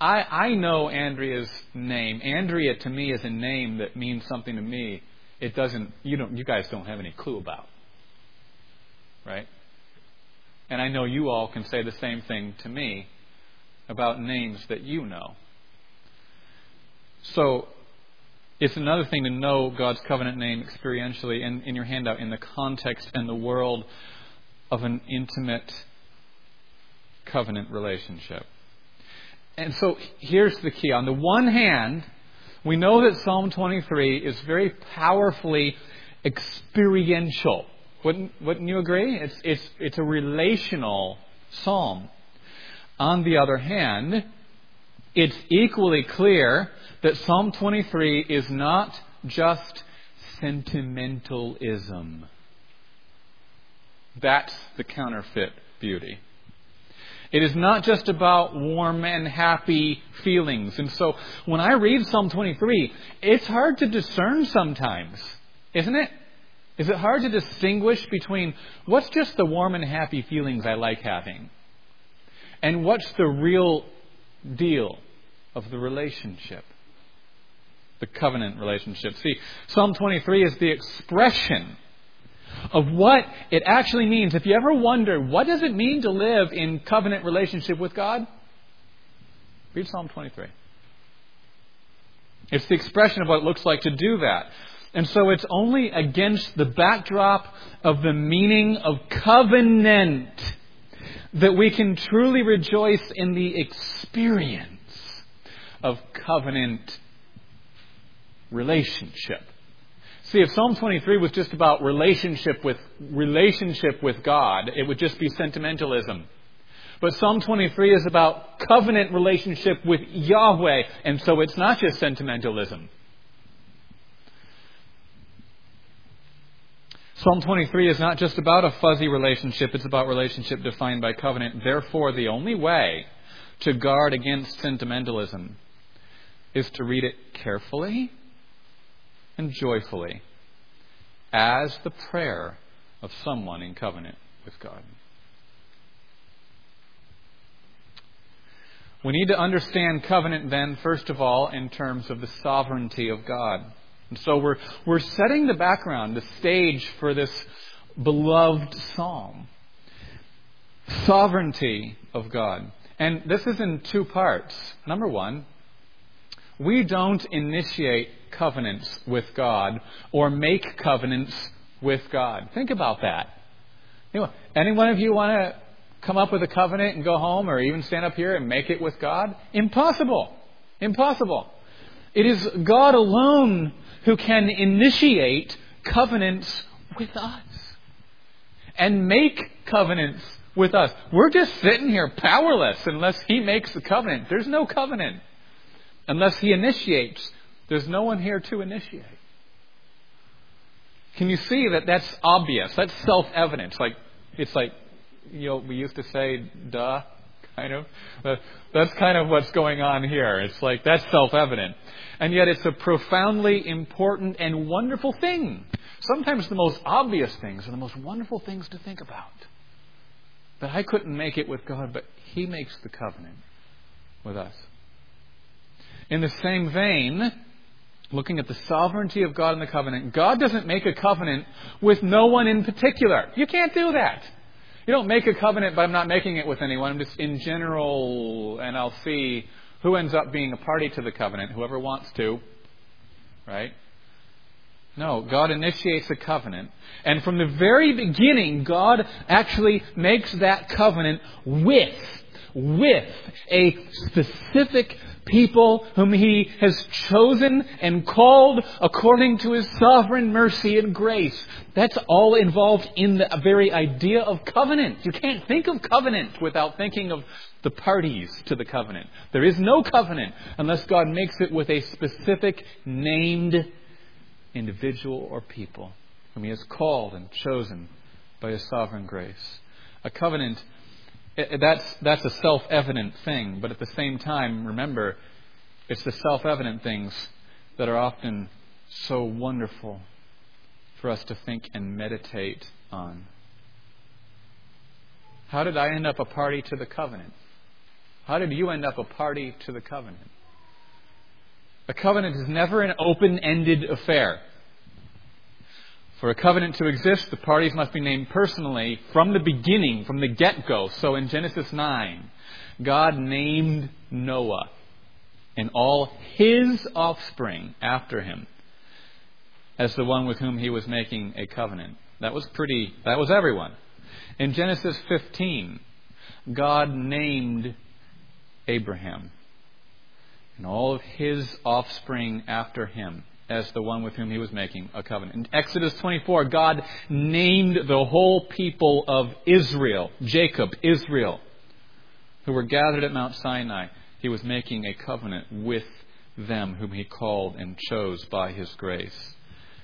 I know Andrea's name. Andrea to me is a name that means something to me. It doesn't. You guys don't have any clue about, right? And I know you all can say the same thing to me about names that you know. So it's another thing to know God's covenant name experientially in your handout in the context and the world of an intimate covenant relationship. And so here's the key. On the one hand, we know that Psalm 23 is very powerfully experiential. Wouldn't you agree? It's a relational psalm. On the other hand, it's equally clear that Psalm 23 is not just sentimentalism. That's the counterfeit beauty. It is not just about warm and happy feelings. And so when I read Psalm 23, it's hard to discern sometimes, isn't it? Is it hard to distinguish between what's just the warm and happy feelings I like having and what's the real deal of the relationship, the covenant relationship? See, Psalm 23 is the expression of what it actually means. If you ever wonder, what does it mean to live in covenant relationship with God? Read Psalm 23. It's the expression of what it looks like to do that. And so it's only against the backdrop of the meaning of covenant that we can truly rejoice in the experience of covenant relationship. See, if Psalm 23 was just about relationship with God, it would just be sentimentalism. But Psalm 23 is about covenant relationship with Yahweh, and so it's not just sentimentalism. Psalm 23 is not just about a fuzzy relationship, it's about relationship defined by covenant. Therefore, the only way to guard against sentimentalism is to read it carefully and joyfully as the prayer of someone in covenant with God. We need to understand covenant then, first of all, in terms of the sovereignty of God. And so we're setting the background, the stage for this beloved psalm. Sovereignty of God. And this is in two parts. Number one, we don't initiate covenants with God or make covenants with God. Think about that. Any one of you want to come up with a covenant and go home, or even stand up here and make it with God? Impossible. Impossible. It is God alone who can initiate covenants with us and make covenants with us. We're just sitting here powerless unless He makes the covenant. There's no covenant unless He initiates. There's no one here to initiate. Can you see that that's obvious? That's self-evident. It's like, we used to say, duh, kind of. That's kind of what's going on here. It's like, that's self-evident. And yet it's a profoundly important and wonderful thing. Sometimes the most obvious things are the most wonderful things to think about. That I couldn't make it with God, but He makes the covenant with us. In the same vein, looking at the sovereignty of God in the covenant, God doesn't make a covenant with no one in particular. You can't do that. You don't make a covenant, but I'm not making it with anyone. I'm just in general, and I'll see who ends up being a party to the covenant, whoever wants to, right? No, God initiates a covenant. And from the very beginning, God actually makes that covenant with a specific people whom He has chosen and called according to His sovereign mercy and grace. That's all involved in the very idea of covenant. You can't think of covenant without thinking of the parties to the covenant. There is no covenant unless God makes it with a specific named individual or people whom He has called and chosen by His sovereign grace. A covenant, that's a self-evident thing, but at the same time, remember, it's the self-evident things that are often so wonderful for us to think and meditate on. How did I end up a party to the covenant? How did you end up a party to the covenant? A covenant is never an open-ended affair. For a covenant to exist, the parties must be named personally from the beginning, from the get-go. So in Genesis 9, God named Noah and all his offspring after him as the one with whom he was making a covenant. That was everyone. In Genesis 15, God named Abraham and all of his offspring after him as the one with whom he was making a covenant. In Exodus 24, God named the whole people of Israel, Jacob, Israel, who were gathered at Mount Sinai. He was making a covenant with them whom he called and chose by his grace.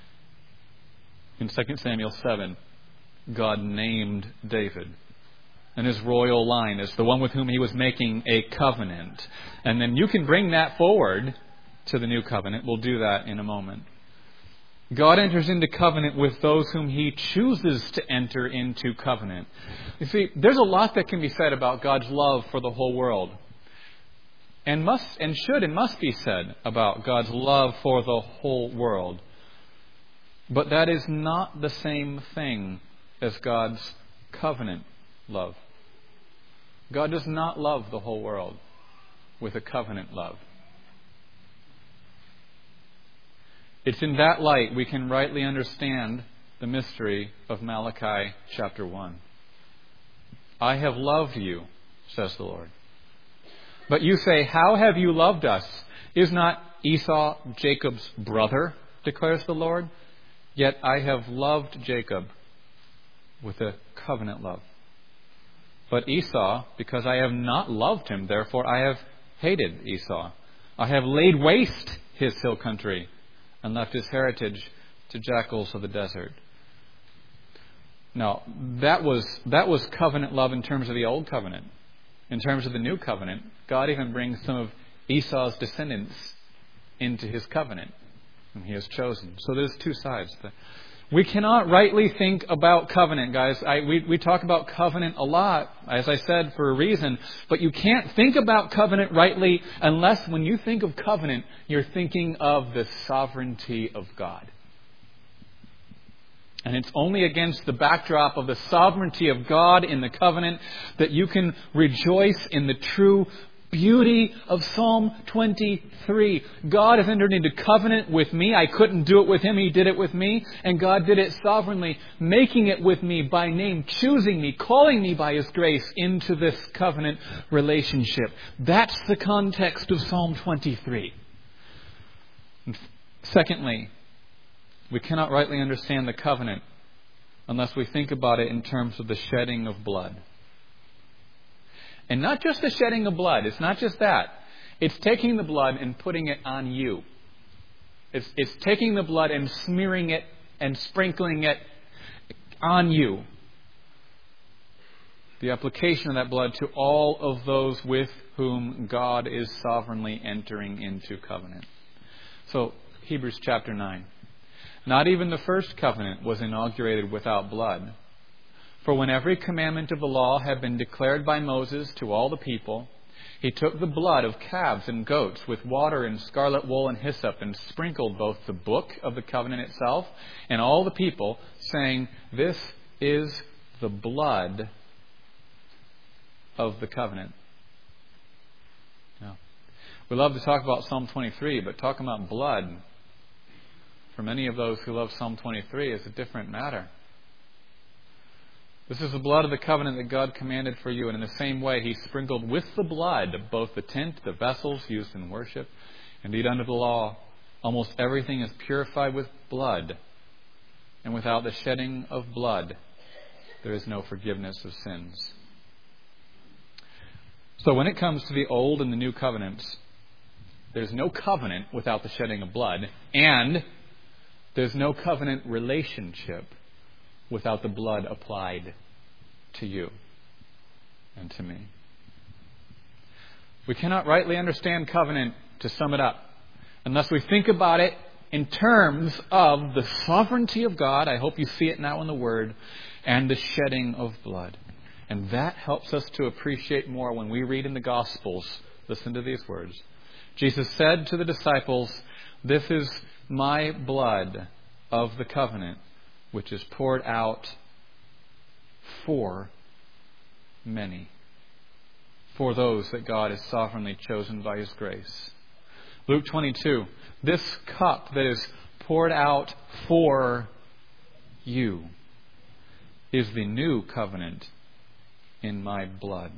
In 2 Samuel 7, God named David and his royal line as the one with whom he was making a covenant. And then you can bring that forward to the new covenant. We'll do that in a moment. God enters into covenant with those whom he chooses to enter into covenant. You see, there's a lot that can be said about God's love for the whole world. And must be said about God's love for the whole world. But that is not the same thing as God's covenant love. God does not love the whole world with a covenant love. It's in that light we can rightly understand the mystery of Malachi chapter 1. I have loved you, says the Lord. But you say, how have you loved us? Is not Esau Jacob's brother, declares the Lord? Yet I have loved Jacob with a covenant love. But Esau, because I have not loved him, therefore I have hated Esau. I have laid waste his hill country and left his heritage to jackals of the desert. Now, that was covenant love in terms of the old covenant. In terms of the new covenant, God even brings some of Esau's descendants into his covenant, whom he has chosen. So there's two sides. We cannot rightly think about covenant, guys. We talk about covenant a lot, as I said, for a reason. But you can't think about covenant rightly unless when you think of covenant, you're thinking of the sovereignty of God. And it's only against the backdrop of the sovereignty of God in the covenant that you can rejoice in the true beauty of Psalm 23. God has entered into covenant with me. I couldn't do it with him. He did it with me. And God did it sovereignly, making it with me by name, choosing me, calling me by his grace into this covenant relationship. That's the context of Psalm 23. Secondly, we cannot rightly understand the covenant unless we think about it in terms of the shedding of blood. And not just the shedding of blood. It's not just that. It's taking the blood and putting it on you. It's taking the blood and smearing it and sprinkling it on you. The application of that blood to all of those with whom God is sovereignly entering into covenant. So, Hebrews chapter 9. Not even the first covenant was inaugurated without blood. For when every commandment of the law had been declared by Moses to all the people, he took the blood of calves and goats with water and scarlet wool and hyssop and sprinkled both the book of the covenant itself and all the people, saying, "This is the blood of the covenant." Now, we love to talk about Psalm 23, but talking about blood, for many of those who love Psalm 23, is a different matter. This is the blood of the covenant that God commanded for you. And in the same way, he sprinkled with the blood of both the tent, the vessels used in worship. Indeed, under the law, almost everything is purified with blood. And without the shedding of blood, there is no forgiveness of sins. So when it comes to the old and the new covenants, there's no covenant without the shedding of blood. And there's no covenant relationship without the blood applied to you and to me. We cannot rightly understand covenant, to sum it up, unless we think about it in terms of the sovereignty of God. I hope you see it now in the Word, and the shedding of blood. And that helps us to appreciate more when we read in the Gospels. Listen to these words. Jesus said to the disciples, "This is my blood of the covenant, which is poured out for many." For those that God has sovereignly chosen by His grace. Luke 22, "This cup that is poured out for you is the new covenant in my blood."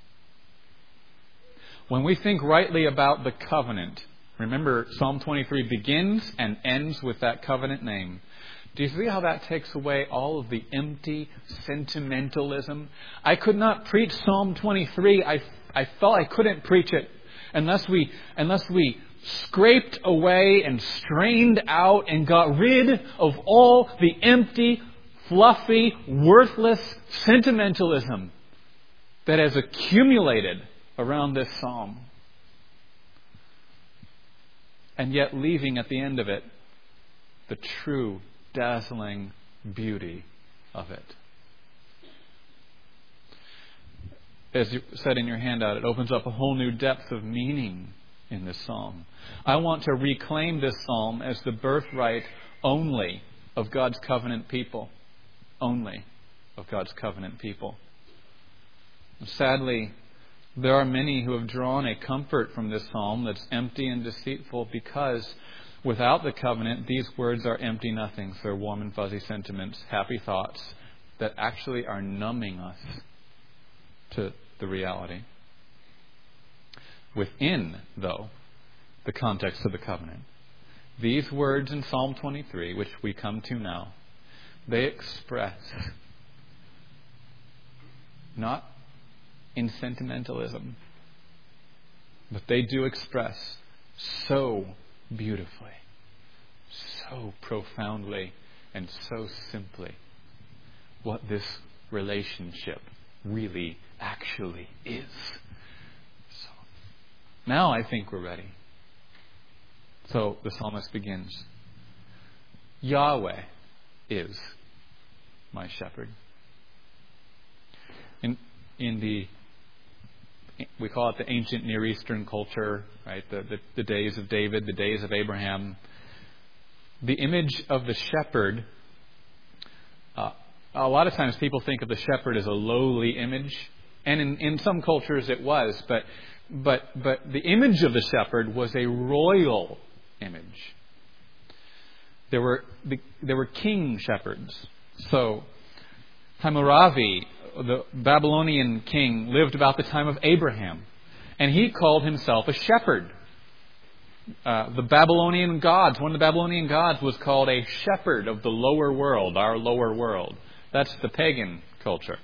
When we think rightly about the covenant, remember Psalm 23 begins and ends with that covenant name. Do you see how that takes away all of the empty sentimentalism? I could not preach Psalm 23. I felt I couldn't preach it unless we scraped away and strained out and got rid of all the empty, fluffy, worthless sentimentalism that has accumulated around this psalm. And yet leaving at the end of it the true, dazzling beauty of it. As you said in your handout, it opens up a whole new depth of meaning in this psalm. I want to reclaim this psalm as the birthright only of God's covenant people. Only of God's covenant people. Sadly, there are many who have drawn a comfort from this psalm that's empty and deceitful because without the covenant, these words are empty nothings. They're warm and fuzzy sentiments, happy thoughts that actually are numbing us to the reality. Within, though, the context of the covenant, these words in Psalm 23, which we come to now, they express not in sentimentalism, but they do express so beautifully, so profoundly, and so simply what this relationship really actually is. So now I think we're ready. So the psalmist begins, "Yahweh is my shepherd." We call it the ancient Near Eastern culture, right? The days of David, the days of Abraham. The image of the shepherd, a lot of times people think of the shepherd as a lowly image. And in some cultures it was, but the image of the shepherd was a royal image. There were king shepherds. So Hammurabi, the Babylonian king, lived about the time of Abraham. And he called himself a shepherd. The Babylonian gods, one of the Babylonian gods was called a shepherd of the lower world, our lower world. That's the pagan culture.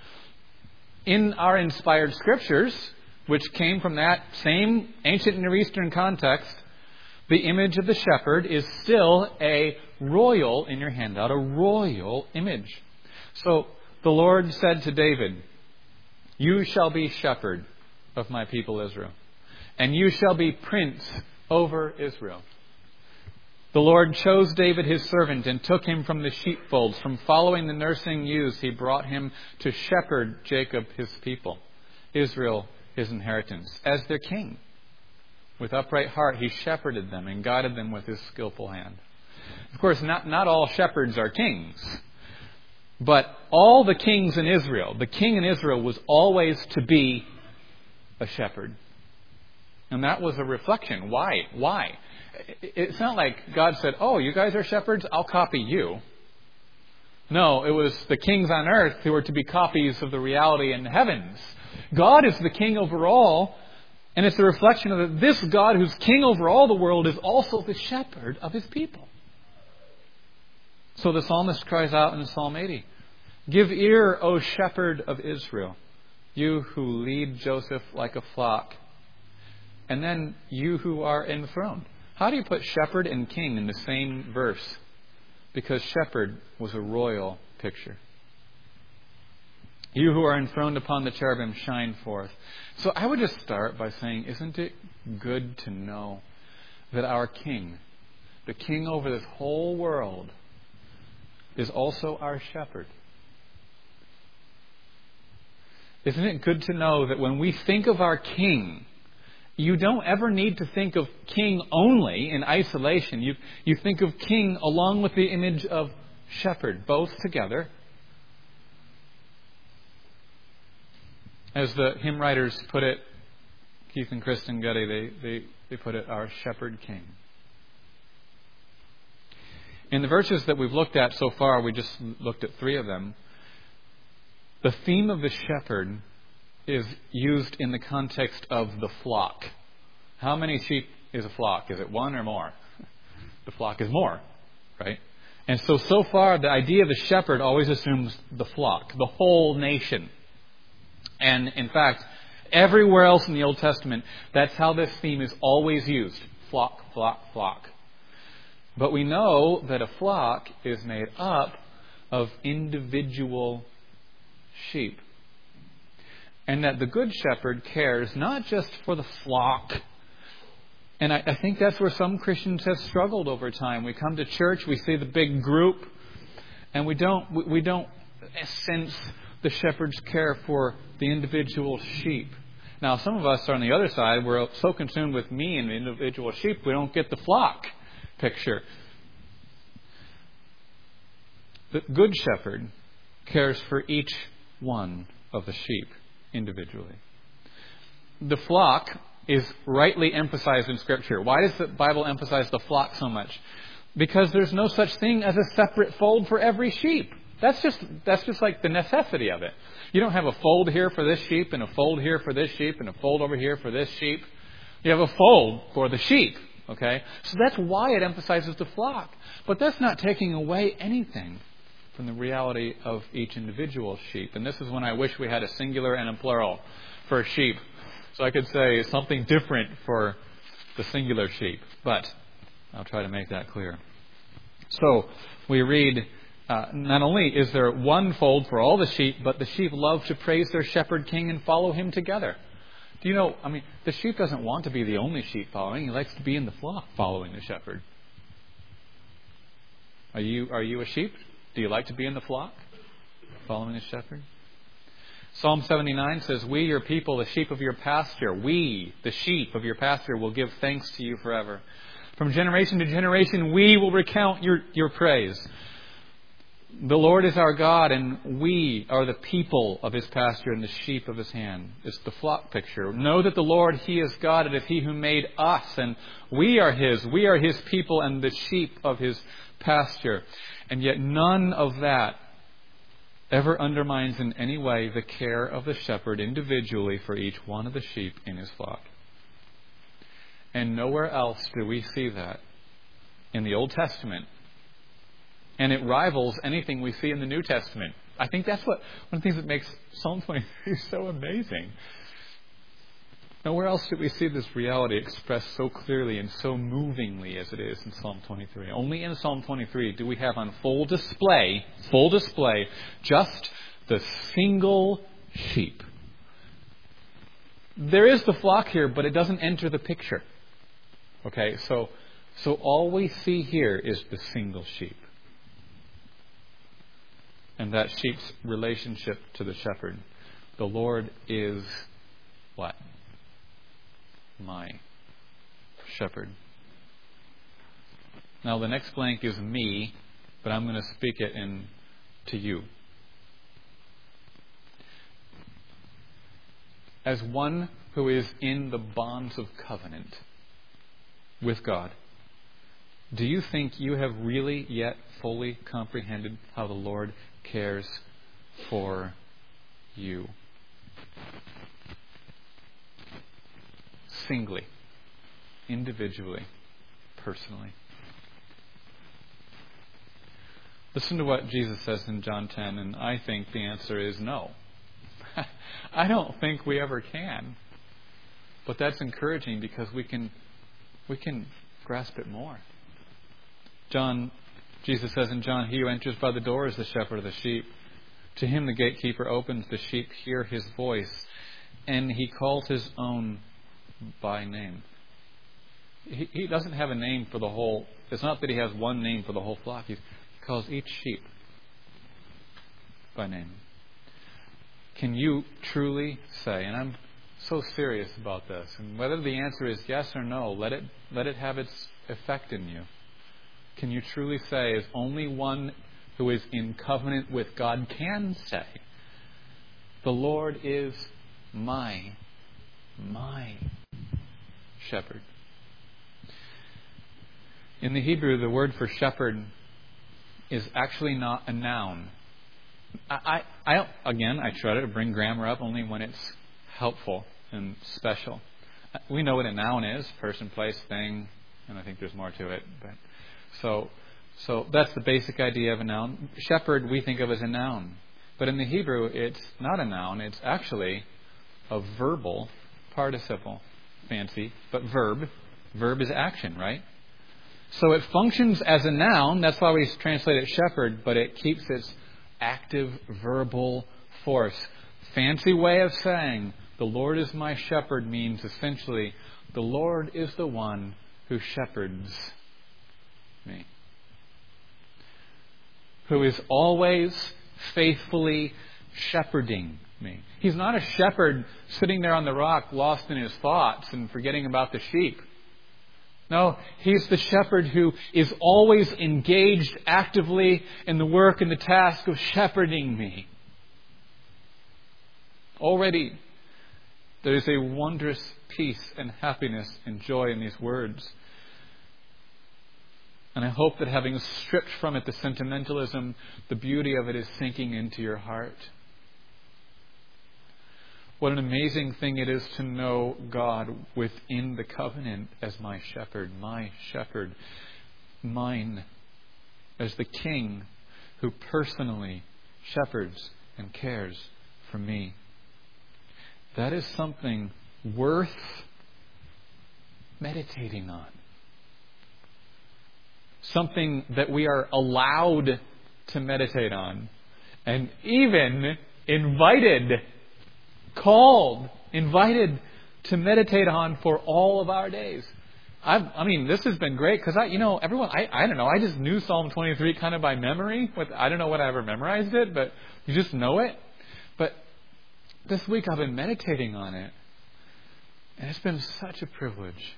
In our inspired scriptures, which came from that same ancient Near Eastern context, the image of the shepherd is still a royal, in your handout, a royal image. So the Lord said to David, "You shall be shepherd of my people Israel, and you shall be prince over Israel." The Lord chose David his servant and took him from the sheepfolds. From following the nursing ewes, he brought him to shepherd Jacob his people, Israel his inheritance, as their king. With upright heart he shepherded them and guided them with his skillful hand. Of course, not all shepherds are kings. But all the kings in Israel, the king in Israel was always to be a shepherd. And that was a reflection. Why? It's not like God said, "Oh, you guys are shepherds? I'll copy you." No, it was the kings on earth who were to be copies of the reality in the heavens. God is the king over all, and it's a reflection of that this God who's king over all the world is also the shepherd of his people. So the psalmist cries out in Psalm 80, "Give ear, O shepherd of Israel, you who lead Joseph like a flock." And then you who are enthroned. How do you put shepherd and king in the same verse? Because shepherd was a royal picture. You who are enthroned upon the cherubim, shine forth. So I would just start by saying, isn't it good to know that our king, the king over this whole world, is also our shepherd? Isn't it good to know that when we think of our King, you don't ever need to think of King only in isolation. You think of King along with the image of shepherd, both together. As the hymn writers put it, Keith and Kristen Gutty, they put it, our shepherd King. In the verses that we've looked at so far, we just looked at 3 of them. The theme of the shepherd is used in the context of the flock. How many sheep is a flock? Is it 1 or more? The flock is more, right? And so far, the idea of the shepherd always assumes the flock, the whole nation. And in fact, everywhere else in the Old Testament, that's how this theme is always used. Flock, flock, flock. But we know that a flock is made up of individual sheep. And that the Good Shepherd cares not just for the flock. And I think that's where some Christians have struggled over time. We come to church, we see the big group, and we don't sense the shepherd's care for the individual sheep. Now, some of us are on the other side. We're so consumed with me and the individual sheep, we don't get the flock picture. The Good Shepherd cares for each one of the sheep individually. The flock is rightly emphasized in Scripture. Why does the Bible emphasize the flock so much? Because there's no such thing as a separate fold for every sheep. That's just like the necessity of it. You don't have a fold here for this sheep and a fold here for this sheep and a fold over here for this sheep. You have a fold for the sheep. Okay? So that's why it emphasizes the flock. But that's not taking away anything from the reality of each individual sheep. And this is when I wish we had a singular and a plural for sheep. So I could say something different for the singular sheep. But I'll try to make that clear. So we read, not only is there one fold for all the sheep, but the sheep love to praise their shepherd king and follow him together. Do you know, the sheep doesn't want to be the only sheep following. He likes to be in the flock following the shepherd. Are you a sheep? Do you like to be in the flock following the shepherd? Psalm 79 says, "We, your people, the sheep of your pasture, we, the sheep of your pasture, will give thanks to you forever. From generation to generation, we will recount your praise. The Lord is our God, and we are the people of his pasture and the sheep of his hand." It's the flock picture. Know that the Lord, he is God, it is he who made us, and we are his people and the sheep of his pasture. And yet none of that ever undermines in any way the care of the shepherd individually for each one of the sheep in his flock. And nowhere else do we see that in the Old Testament. And it rivals anything we see in the New Testament. I think that's one of the things that makes Psalm 23 so amazing. Nowhere else do we see this reality expressed so clearly and so movingly as it is in Psalm 23. Only in Psalm 23 do we have on full display, just the single sheep. There is the flock here, but it doesn't enter the picture. Okay, so all we see here is the single sheep. And that sheep's relationship to the shepherd. The Lord is what? My shepherd. Now the next blank is me, but I'm going to speak it to you. As one who is in the bonds of covenant with God, do you think you have really yet fully comprehended how the Lord cares for you? Singly, individually, personally. Listen to what Jesus says in John 10, and I think the answer is no. I don't think we ever can. But that's encouraging because we can grasp it more. Jesus says in John, "He who enters by the door is the shepherd of the sheep. To him the gatekeeper opens, the sheep hear his voice, and he calls his own by name." He doesn't have a name for the whole. It's not that he has one name for the whole flock. He calls each sheep by name. Can you truly say, and I'm so serious about this, and whether the answer is yes or no, let it have its effect in you. Can you truly say, as only one who is in covenant with God can say, the Lord is my shepherd? In the Hebrew, the word for shepherd is actually not a noun. I try to bring grammar up only when it's helpful and special. We know what a noun is: person, place, thing, and I think there's more to it. But so that's the basic idea of a noun. Shepherd we think of as a noun, but in the Hebrew it's not a noun. It's actually a verbal participle. Fancy, but verb. Verb is action, right? So it functions as a noun. That's why we translate it shepherd, but it keeps its active verbal force. Fancy way of saying the Lord is my shepherd means essentially the Lord is the one who shepherds me, who is always faithfully shepherding me. He's not a shepherd sitting there on the rock lost in his thoughts and forgetting about the sheep. No, He's the shepherd who is always engaged actively in the work and the task of shepherding me. Already, there is a wondrous peace and happiness and joy in these words. And I hope that having stripped from it the sentimentalism, the beauty of it is sinking into your heart. What an amazing thing it is to know God within the covenant as my shepherd, mine, as the King who personally shepherds and cares for me. That is something worth meditating on. Something that we are allowed to meditate on. And even invited to meditate on for all of our days. This has been great because I don't know, I just knew Psalm 23 kind of by memory. I don't know what I ever memorized it, but you just know it. But this week I've been meditating on it, and it's been such a privilege.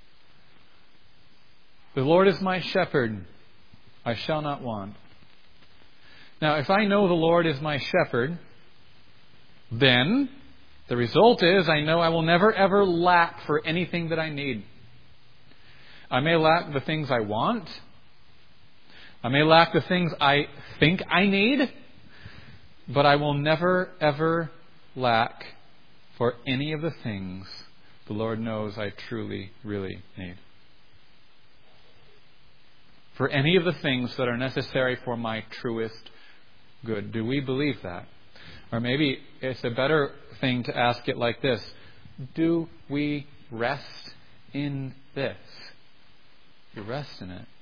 The Lord is my shepherd, I shall not want. Now, if I know the Lord is my shepherd, then the result is I know I will never ever lack for anything that I need. I may lack the things I want. I may lack the things I think I need. But I will never ever lack for any of the things the Lord knows I truly, really need. For any of the things that are necessary for my truest good. Do we believe that? Or maybe it's a better thing to ask it like this. Do we rest in this? You rest in it.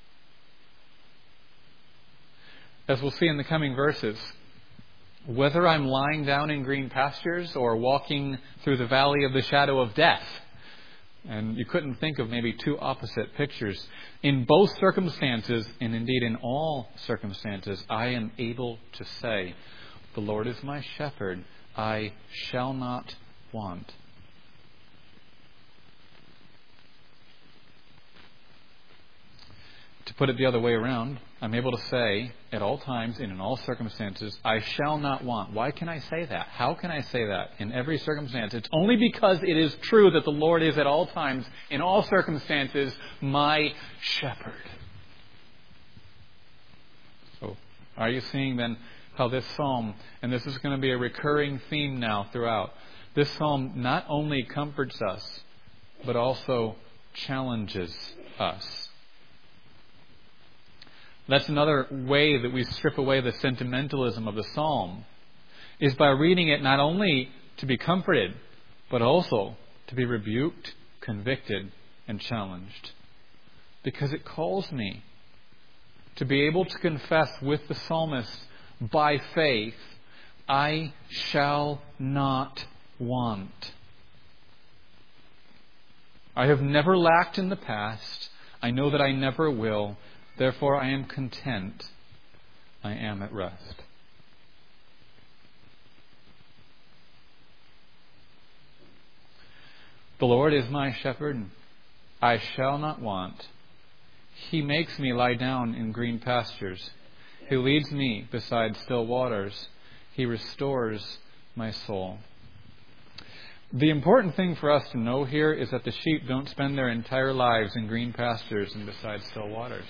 As we'll see in the coming verses, whether I'm lying down in green pastures or walking through the valley of the shadow of death, and you couldn't think of maybe two opposite pictures. In both circumstances, and indeed in all circumstances, I am able to say, the Lord is my shepherd, I shall not want. To put it the other way around, I'm able to say at all times and in all circumstances, I shall not want. Why can I say that? How can I say that in every circumstance? It's only because it is true that the Lord is at all times, in all circumstances, my shepherd. So, are you seeing then how this psalm, and this is going to be a recurring theme now throughout, this psalm not only comforts us, but also challenges us. That's another way that we strip away the sentimentalism of the psalm, is by reading it not only to be comforted, but also to be rebuked, convicted, and challenged. Because it calls me to be able to confess with the psalmist, by faith, I shall not want. I have never lacked in the past. I know that I never will. Therefore, I am content. I am at rest. The Lord is my shepherd, and I shall not want. He makes me lie down in green pastures. He leads me beside still waters. He restores my soul. The important thing for us to know here is that the sheep don't spend their entire lives in green pastures and beside still waters.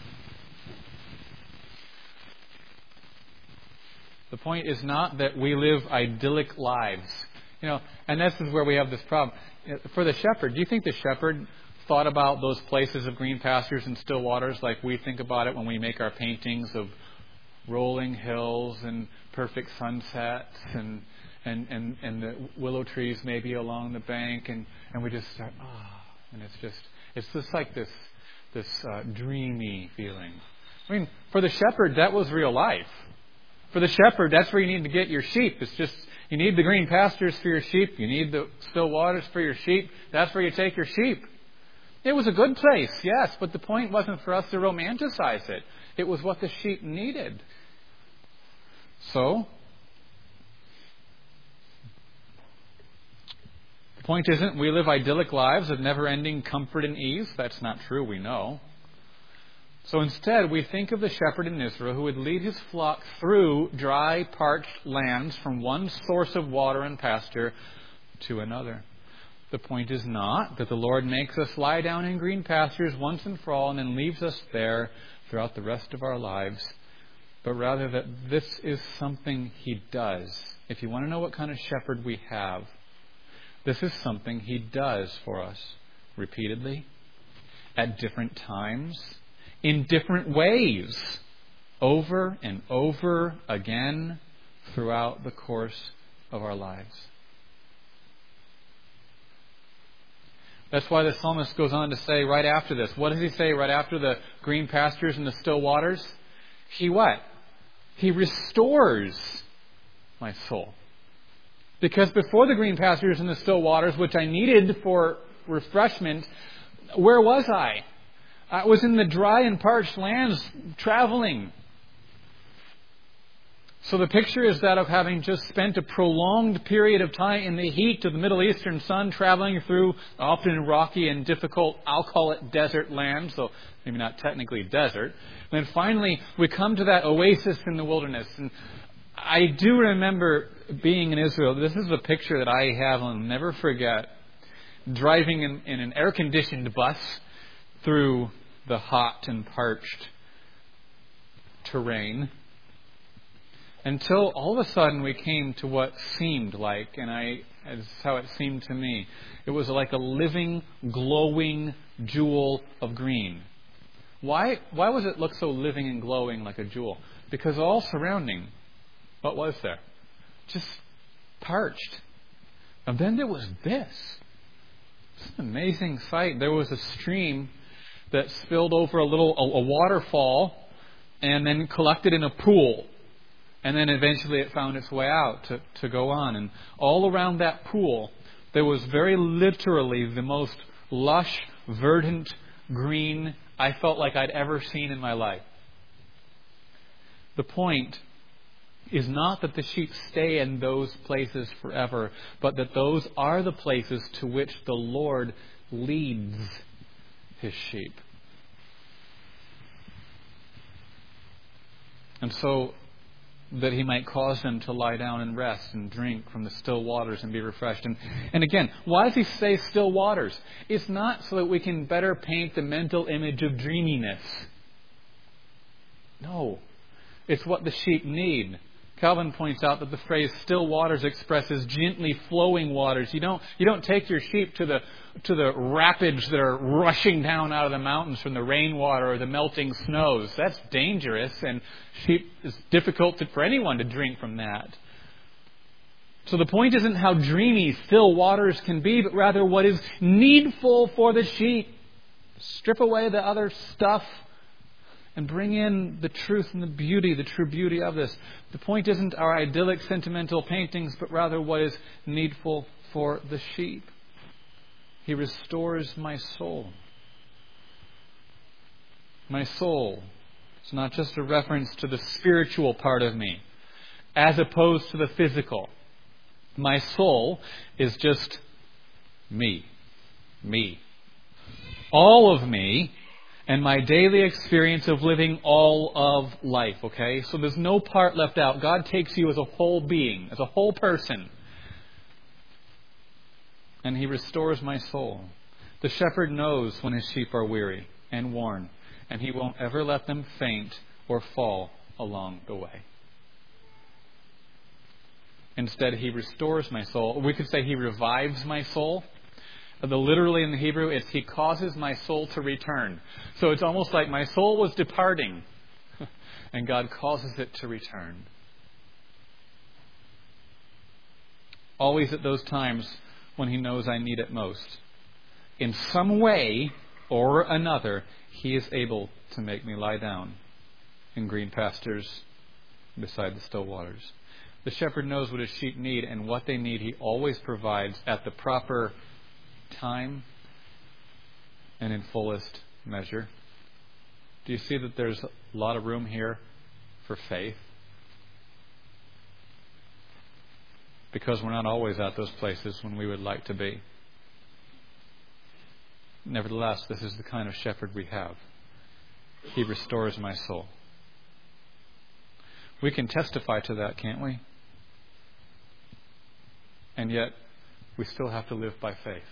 The point is not that we live idyllic lives. And this is where we have this problem. For the shepherd, do you think the shepherd thought about those places of green pastures and still waters like we think about it when we make our paintings of rolling hills and perfect sunsets and the willow trees maybe along the bank, and we just start, and it's just like this dreamy feeling. I mean, for the shepherd, that was real life. For the shepherd, that's where you need to get your sheep. It's just, you need the green pastures for your sheep. You need the still waters for your sheep. That's where you take your sheep. It was a good place, yes, but the point wasn't for us to romanticize it. It was what the sheep needed. So, the point isn't we live idyllic lives of never-ending comfort and ease. That's not true, we know. So instead, we think of the shepherd in Israel who would lead his flock through dry, parched lands from one source of water and pasture to another. The point is not that the Lord makes us lie down in green pastures once and for all and then leaves us there throughout the rest of our lives, but rather that this is something He does. If you want to know what kind of shepherd we have, this is something He does for us repeatedly, at different times, in different ways, over and over again throughout the course of our lives. That's why the psalmist goes on to say right after this. What does he say right after the green pastures and the still waters? He what? He restores my soul. Because before the green pastures and the still waters, which I needed for refreshment, where was I? I was in the dry and parched lands traveling. So the picture is that of having just spent a prolonged period of time in the heat of the Middle Eastern sun, traveling through often rocky and difficult, I'll call it desert land, so maybe not technically desert. And then finally we come to that oasis in the wilderness. And I do remember being in Israel. This is a picture that I have and I'll never forget. Driving in an air-conditioned bus through the hot and parched terrain, until all of a sudden we came to what seemed like, that's how it seemed to me, it was like a living, glowing jewel of green. Why was it look so living and glowing like a jewel? Because all surrounding, what was there? Just parched. And then there was this. It's an amazing sight. There was a stream that spilled over a waterfall and then collected in a pool. And then eventually it found its way out to go on. And all around that pool, there was very literally the most lush, verdant green I felt like I'd ever seen in my life. The point is not that the sheep stay in those places forever, but that those are the places to which the Lord leads His sheep. And so that He might cause them to lie down and rest and drink from the still waters and be refreshed. And again, why does He say still waters? It's not so that we can better paint the mental image of dreaminess. No. It's what the sheep need. Calvin points out that the phrase still waters expresses gently flowing waters. You don't take your sheep to the rapids that are rushing down out of the mountains from the rainwater or the melting snows. That's dangerous, and it's difficult for anyone to drink from that. So the point isn't how dreamy still waters can be, but rather what is needful for the sheep. Strip away the other stuff and bring in the truth and the true beauty of this. The point isn't our idyllic, sentimental paintings, but rather what is needful for the sheep. He restores my soul. My soul is not just a reference to the spiritual part of me, as opposed to the physical. My soul is just me. Me. All of me and my daily experience of living all of life, okay? So there's no part left out. God takes you as a whole being, as a whole person. And He restores my soul. The shepherd knows when his sheep are weary and worn, and He won't ever let them faint or fall along the way. Instead, He restores my soul. We could say He revives my soul. Literally in the Hebrew, it's He causes my soul to return. So it's almost like my soul was departing, and God causes it to return. Always at those times when He knows I need it most. In some way or another, He is able to make me lie down in green pastures beside the still waters. The shepherd knows what his sheep need, and what they need He always provides at the proper time and in fullest measure. Do you see that there's a lot of room here for faith? Because we're not always at those places when we would like to be. Nevertheless, this is the kind of shepherd we have. He restores my soul. We can testify to that, can't we? And yet, we still have to live by faith.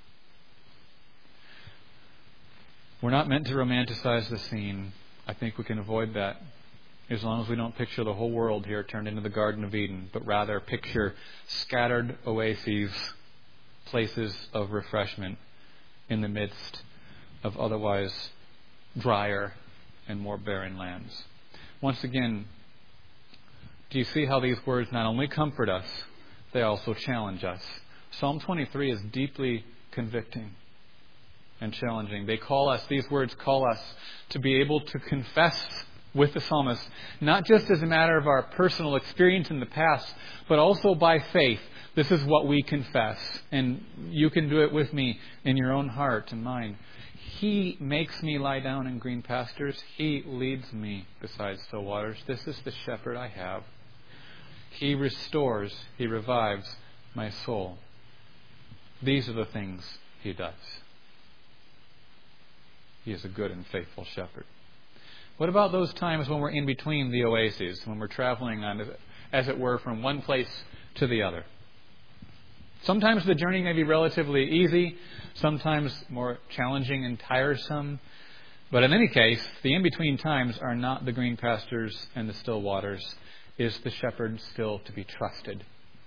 We're not meant to romanticize the scene. I think we can avoid that as long as we don't picture the whole world here turned into the Garden of Eden, but rather picture scattered oases, places of refreshment in the midst of otherwise drier and more barren lands. Once again, do you see how these words not only comfort us, they also challenge us? Psalm 23 is deeply convicting and challenging. These words call us to be able to confess with the psalmist, not just as a matter of our personal experience in the past, but also by faith. This is what we confess, and you can do it with me in your own heart and mind. He makes me lie down in green pastures. He leads me beside still waters. This is the shepherd I have. He restores, He revives my soul. These are the things He does. He is a good and faithful shepherd. What about those times when we're in between the oases, when we're traveling on, as it were, from one place to the other? Sometimes the journey may be relatively easy, sometimes more challenging and tiresome. But in any case, the in-between times are not the green pastures and the still waters. Is the shepherd still to be trusted?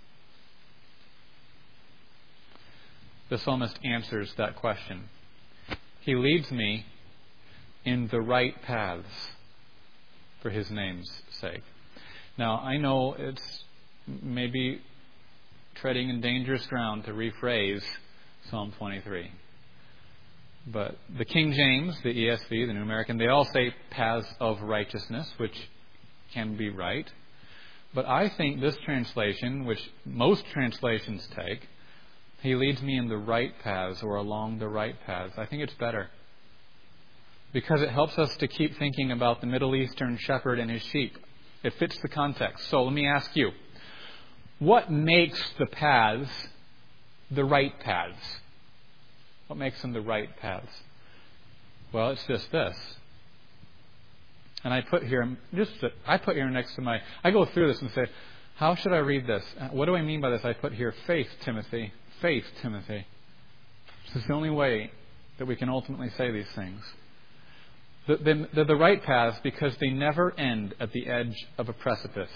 The psalmist answers that question. He leads me in the right paths for His name's sake. Now, I know it's maybe treading in dangerous ground to rephrase Psalm 23. But the King James, the ESV, the New American, they all say paths of righteousness, which can be right. But I think this translation, which most translations take, He leads me in the right paths or along the right paths. I think it's better. Because it helps us to keep thinking about the Middle Eastern shepherd and his sheep. It fits the context. So let me ask you, what makes the paths the right paths? What makes them the right paths? Well, it's just this. And I put here next to I go through this and say, how should I read this? What do I mean by this? I put here, faith, Timothy. Faith, Timothy. This is the only way that we can ultimately say these things. They're the right paths because they never end at the edge of a precipice,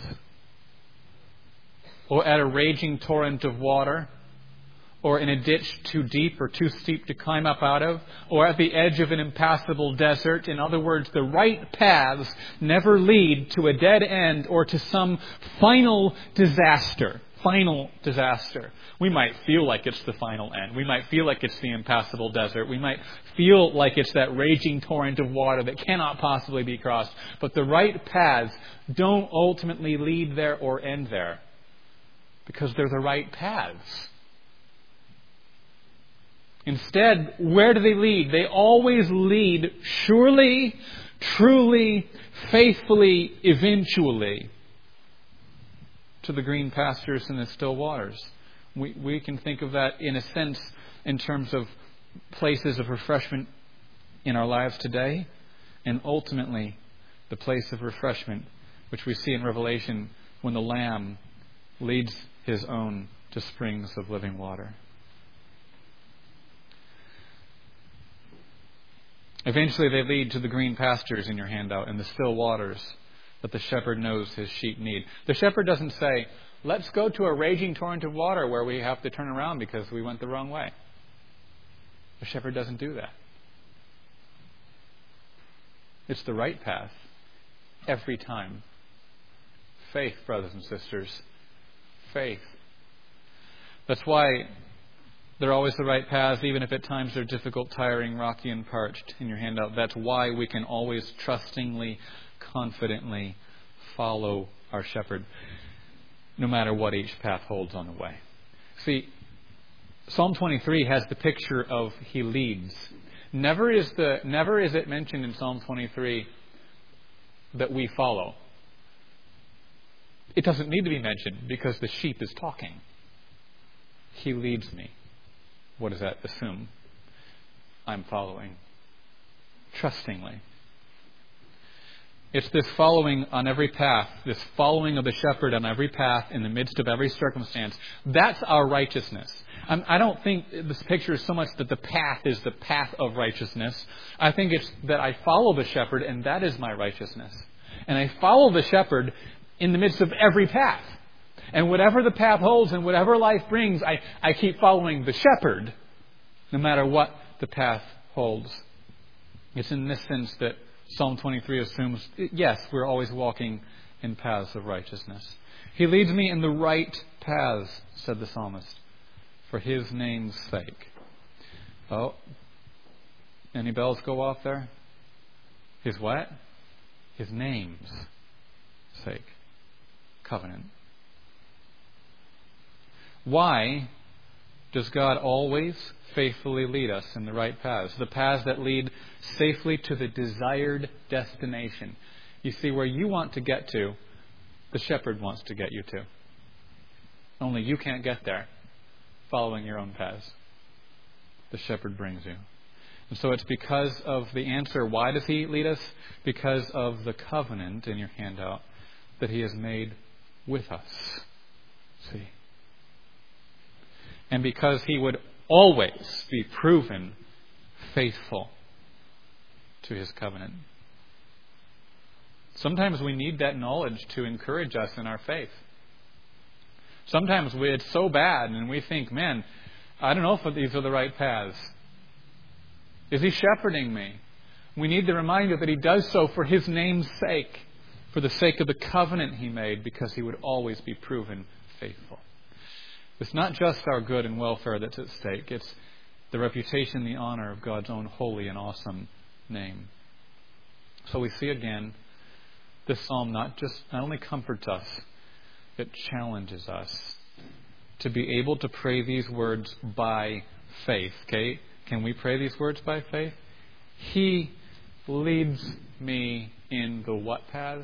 or at a raging torrent of water, or in a ditch too deep or too steep to climb up out of, or at the edge of an impassable desert. In other words, the right paths never lead to a dead end or to some final disaster. Final disaster. We might feel like it's the final end. We might feel like it's the impassable desert. We might feel like it's that raging torrent of water that cannot possibly be crossed. But the right paths don't ultimately lead there or end there, because they're the right paths. Instead, where do they lead? They always lead surely, truly, faithfully, eventually to the green pastures and the still waters. We can think of that in a sense in terms of places of refreshment in our lives today, and ultimately the place of refreshment which we see in Revelation when the Lamb leads His own to springs of living water. Eventually they lead to the green pastures in your handout and the still waters that the shepherd knows his sheep need. The shepherd doesn't say, let's go to a raging torrent of water where we have to turn around because we went the wrong way. The shepherd doesn't do that. It's the right path every time. Faith, brothers and sisters. Faith. That's why they're always the right paths, even if at times they're difficult, tiring, rocky, and parched in your handout. That's why we can always trustingly, confidently follow our shepherd, no matter what each path holds on the way. See, Psalm 23 has the picture of He leads. Never is it mentioned in Psalm 23 that we follow. It doesn't need to be mentioned because the sheep is talking. He leads me. What does that assume? I'm following. Trustingly. It's this following on every path, this following of the shepherd on every path in the midst of every circumstance. That's our righteousness. I don't think this picture is so much that the path is the path of righteousness. I think it's that I follow the shepherd and that is my righteousness. And I follow the shepherd in the midst of every path. And whatever the path holds and whatever life brings, I keep following the shepherd no matter what the path holds. It's in this sense that Psalm 23 assumes, yes, we're always walking in paths of righteousness. He leads me in the right paths, said the psalmist, for His name's sake. Oh, any bells go off there? His what? His name's sake. Covenant. Why does God always faithfully lead us in the right paths? The paths that lead safely to the desired destination. You see, where you want to get to, the shepherd wants to get you to. Only you can't get there following your own paths. The shepherd brings you. And so it's because of the answer, why does He lead us? Because of the covenant in your handout that He has made with us. See? And because He would always be proven faithful to His covenant. Sometimes we need that knowledge to encourage us in our faith. Sometimes it's so bad and we think, man, I don't know if these are the right paths. Is He shepherding me? We need the reminder that He does so for His name's sake, for the sake of the covenant He made, because He would always be proven faithful. It's not just our good and welfare that's at stake. It's the reputation, the honor of God's own holy and awesome name. So we see again, this psalm not only comforts us, it challenges us to be able to pray these words by faith. Okay? Can we pray these words by faith? He leads me in the what paths?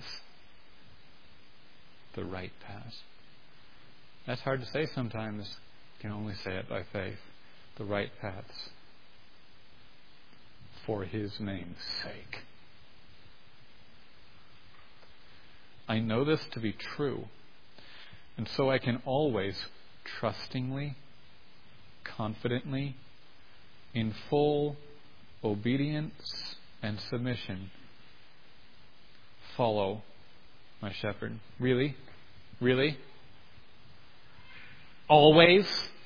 The right paths. That's hard to say sometimes. You can only say it by faith. The right paths. For His name's sake. I know this to be true. And so I can always trustingly, confidently, in full obedience and submission, follow my shepherd. Really? Really? Always?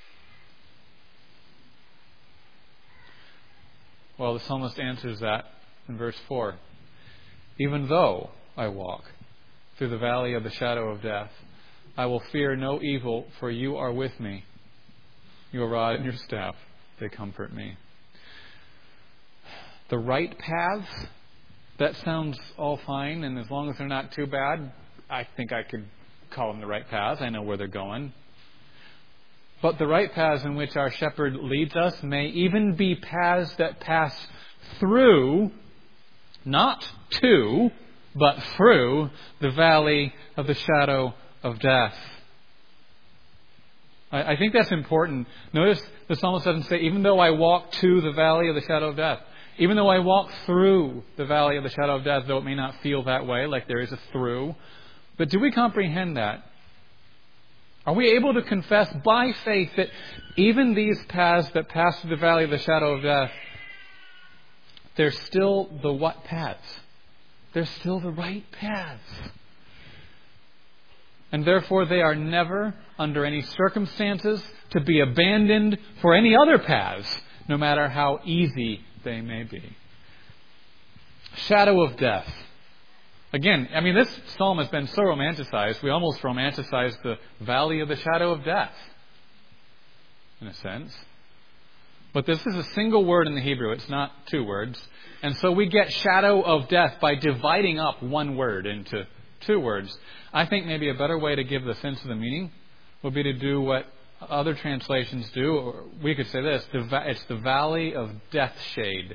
Well, the psalmist answers that in verse 4. Even though I walk through the valley of the shadow of death, I will fear no evil, for You are with me. Your rod and Your staff, they comfort me. The right paths, that sounds all fine, and as long as they're not too bad, I think I could call them the right paths. I know where they're going. But the right paths in which our shepherd leads us may even be paths that pass through, not to, but through the valley of the shadow of death. I think that's important. Notice the psalmist doesn't say, even though I walk to the valley of the shadow of death, even though I walk through the valley of the shadow of death, though it may not feel that way, like there is a through. But do we comprehend that? Are we able to confess by faith that even these paths that pass through the valley of the shadow of death, they're still the what paths? They're still the right paths. And therefore they are never, under any circumstances, to be abandoned for any other paths, no matter how easy they may be. Shadow of death. Again, this psalm has been so romanticized, we almost romanticize the valley of the shadow of death, in a sense. But this is a single word in the Hebrew, it's not two words. And so we get shadow of death by dividing up one word into two words. I think maybe a better way to give the sense of the meaning would be to do what other translations do. Or we could say this, it's the valley of death shade.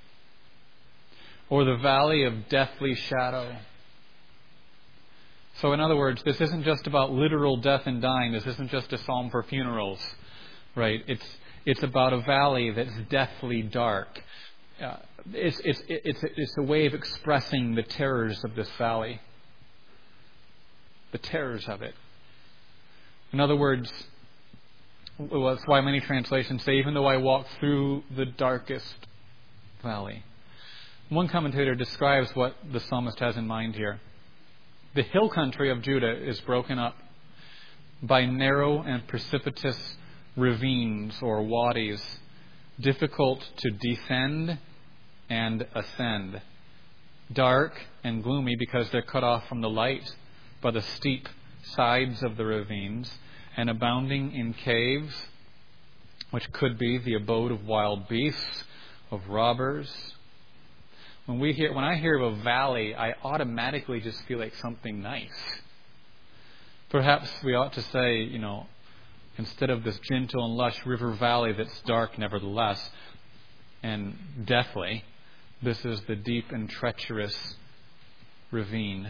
Or the valley of deathly shadow. So in other words, this isn't just about literal death and dying. This isn't just a psalm for funerals. Right? It's about a valley that's deathly dark. It's a way of expressing the terrors of this valley. The terrors of it. In other words, well, that's why many translations say, even though I walk through the darkest valley. One commentator describes what the psalmist has in mind here. The hill country of Judah is broken up by narrow and precipitous ravines or wadis, difficult to descend and ascend. Dark and gloomy because they're cut off from the light by the steep sides of the ravines, and abounding in caves, which could be the abode of wild beasts, of robbers. When I hear of a valley, I automatically just feel like something nice. Perhaps we ought to say, instead of this gentle and lush river valley that's dark nevertheless and deathly, this is the deep and treacherous ravine.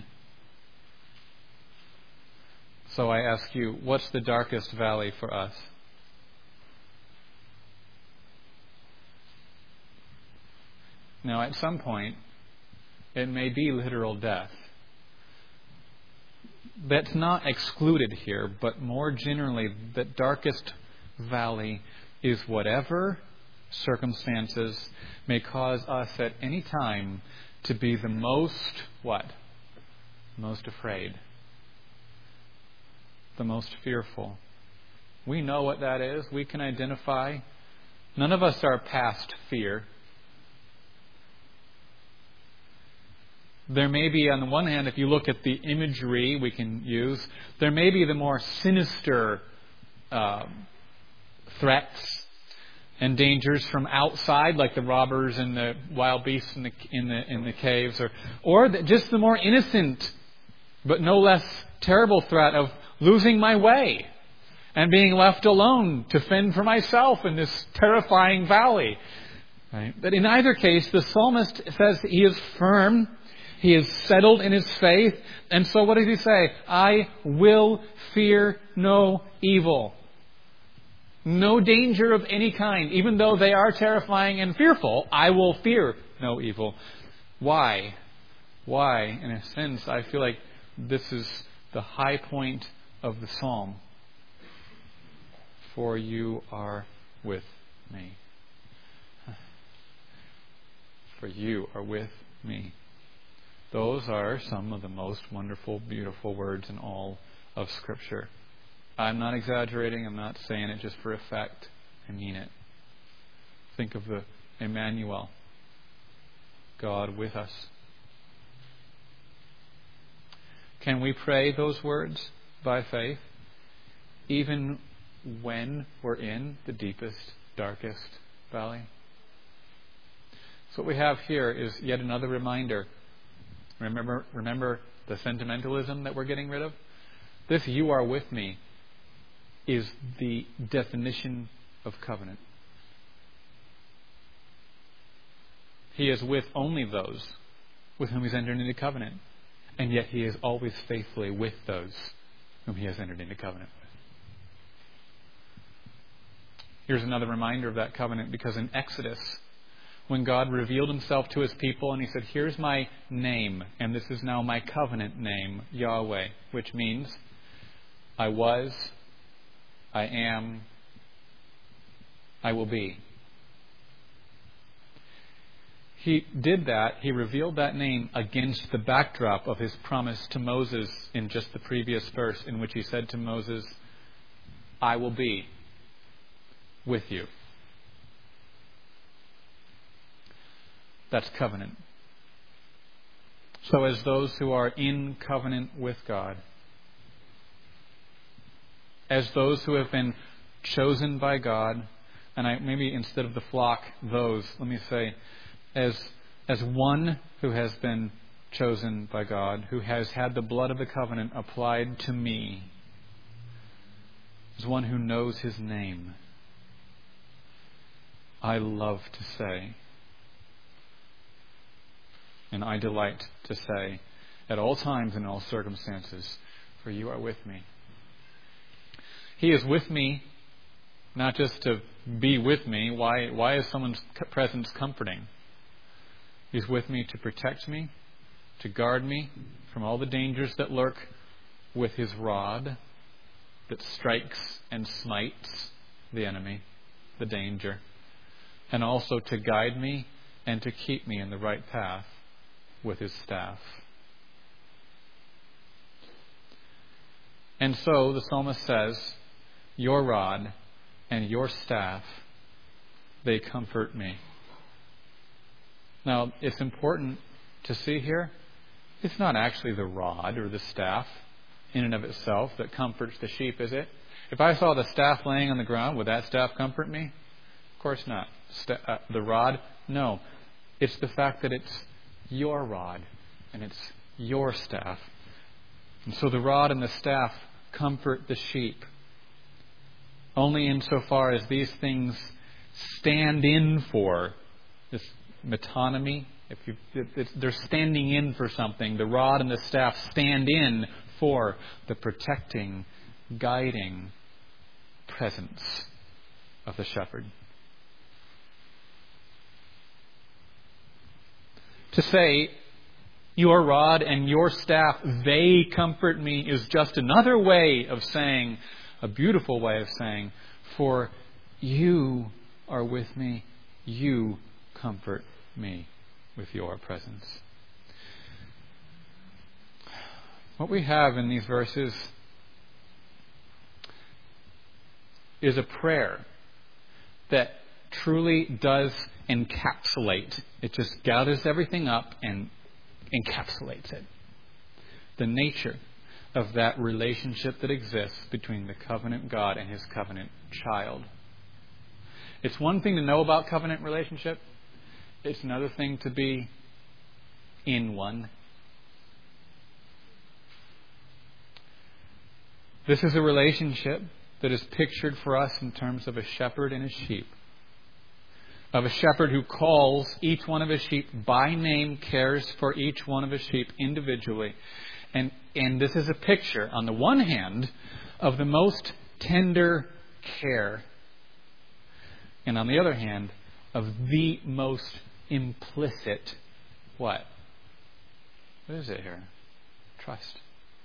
So I ask you, what's the darkest valley for us? Now, at some point, it may be literal death. That's not excluded here, but more generally, the darkest valley is whatever circumstances may cause us at any time to be the most, what? Most afraid. The most fearful. We know what that is. We can identify. None of us are past fear. There may be, on the one hand, if you look at the imagery we can use, there may be the more sinister threats and dangers from outside, like the robbers and the wild beasts in the caves, or just the more innocent, but no less terrible threat of losing my way and being left alone to fend for myself in this terrifying valley. Right? But in either case, the psalmist says he is firm. He is settled in his faith. And so what does he say? I will fear no evil. No danger of any kind. Even though they are terrifying and fearful, I will fear no evil. Why? Why? In a sense, I feel like this is the high point of the psalm. For you are with me. For you are with me. Those are some of the most wonderful, beautiful words in all of Scripture. I'm not exaggerating. I'm not saying it just for effect. I mean it. Think of the Emmanuel, God with us. Can we pray those words by faith, even when we're in the deepest, darkest valley? So what we have here is yet another reminder. Remember the sentimentalism that we're getting rid of? This "you are with me" is the definition of covenant. He is with only those with whom He's entered into covenant. And yet He is always faithfully with those whom He has entered into covenant with. Here's another reminder of that covenant, because in Exodus, when God revealed himself to his people and he said, here's my name, and this is now my covenant name, Yahweh, which means I was, I am, I will be. He did that, he revealed that name against the backdrop of his promise to Moses in just the previous verse, in which he said to Moses, I will be with you. That's covenant. So as those who are in covenant with God, as those who have been chosen by God, and maybe instead of the flock, those, let me say, as one who has been chosen by God, who has had the blood of the covenant applied to me, as one who knows his name, I love to say, and I delight to say, at all times and in all circumstances, for you are with me. He is with me, not just to be with me. Why is someone's presence comforting? He's with me to protect me, to guard me from all the dangers that lurk, with his rod that strikes and smites the enemy, the danger, and also to guide me and to keep me in the right path with his staff. And so the psalmist says, your rod and your staff, they comfort me. Now, it's important to see here, it's not actually the rod or the staff in and of itself that comforts the sheep, is it? If I saw the staff laying on the ground, would that staff comfort me? Of course not. The rod? No. It's the fact that it's your rod and it's your staff. And so the rod and the staff comfort the sheep only insofar as these things stand in for this metonymy. They're standing in for something. The rod and the staff stand in for the protecting, guiding presence of the shepherd. To say, your rod and your staff, they comfort me, is just another way of saying, a beautiful way of saying, for you are with me, you comfort me with your presence. What we have in these verses is a prayer that truly does encapsulate. It just gathers everything up and encapsulates it. The nature of that relationship that exists between the covenant God and his covenant child. It's one thing to know about covenant relationship. It's another thing to be in one. This is a relationship that is pictured for us in terms of a shepherd and his sheep. Of a shepherd who calls each one of his sheep by name, cares for each one of his sheep individually. And this is a picture, on the one hand, of the most tender care. And on the other hand, of the most implicit what? What is it here? Trust.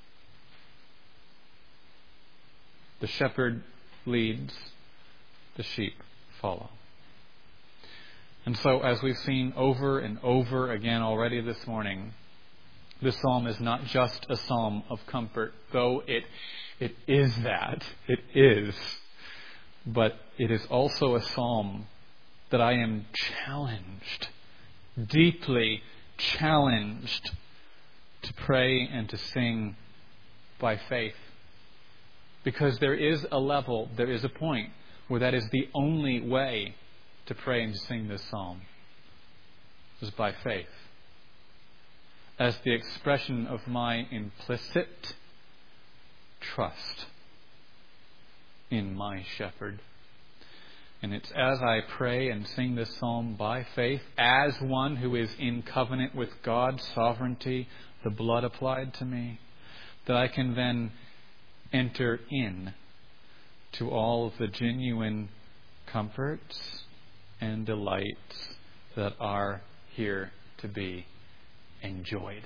The shepherd leads, the sheep follow. And so, as we've seen over and over again already this morning, this psalm is not just a psalm of comfort, though it is that. It is. But it is also a psalm that I am challenged, deeply challenged, to pray and to sing by faith. Because there is a level, there is a point where that is the only way to pray and to sing this psalm, is by faith. As the expression of my implicit trust in my shepherd. And it's as I pray and sing this psalm by faith, as one who is in covenant with God's sovereignty, the blood applied to me, that I can then enter in to all of the genuine comforts and delights that are here to be enjoyed.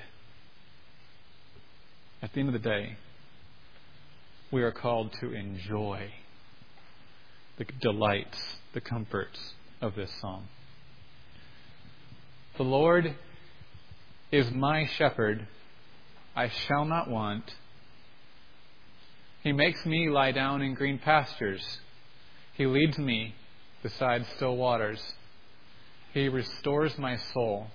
At the end of the day, we are called to enjoy the delights, the comforts of this psalm. The Lord is my shepherd, I shall not want. He makes me lie down in green pastures. He leads me beside still waters. He restores my soul.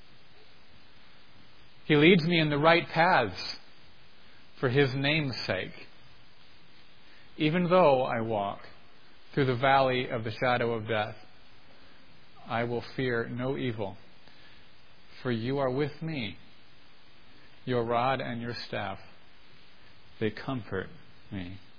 He leads me in the right paths for His name's sake. Even though I walk through the valley of the shadow of death, I will fear no evil, for You are with me. Your rod and Your staff, they comfort me.